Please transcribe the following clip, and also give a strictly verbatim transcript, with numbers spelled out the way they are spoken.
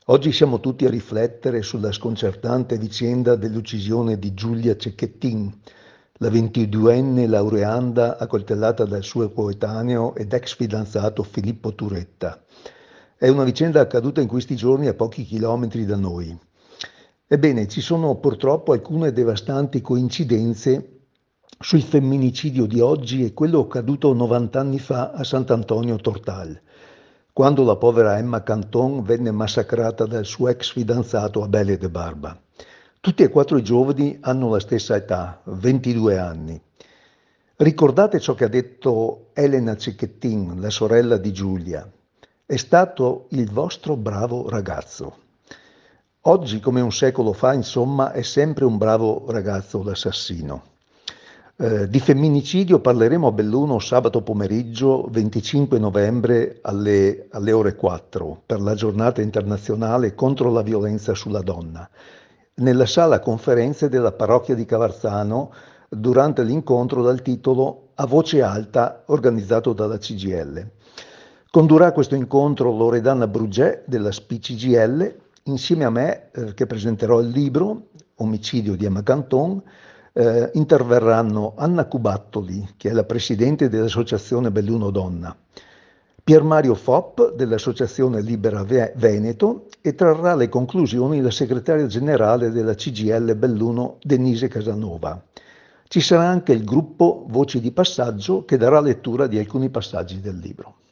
Oggi siamo tutti a riflettere sulla sconcertante vicenda dell'uccisione di Giulia Cecchettin, la ventiduenne laureanda accoltellata dal suo coetaneo ed ex fidanzato Filippo Turetta. È una vicenda accaduta in questi giorni a pochi chilometri da noi. Ebbene, ci sono purtroppo alcune devastanti coincidenze sul femminicidio di oggi e quello accaduto novanta anni fa a Sant'Antonio Tortal, quando la povera Emma Canton venne massacrata dal suo ex fidanzato Abele De Barba. Tutti e quattro i giovani hanno la stessa età, ventidue anni. Ricordate ciò che ha detto Elena Cecchettin, la sorella di Giulia. È stato il vostro bravo ragazzo. Oggi, come un secolo fa, insomma, è sempre un bravo ragazzo l'assassino. Eh, di femminicidio parleremo a Belluno sabato pomeriggio venticinque novembre alle, alle ore quattro per la giornata internazionale contro la violenza sulla donna, nella sala conferenze della parrocchia di Cavarzano durante l'incontro dal titolo A voce alta organizzato dalla C G I L. Condurrà questo incontro Loredana Bruget della S P C G I L insieme a me eh, che presenterò il libro Omicidio di Emma Canton. Eh, interverranno Anna Cubattoli, che è la presidente dell'Associazione Belluno Donna, Pier Mario Fopp dell'Associazione Libera Ve- Veneto e trarrà le conclusioni la segretaria generale della C G I L Belluno Denise Casanova. Ci sarà anche il gruppo Voci di Passaggio che darà lettura di alcuni passaggi del libro.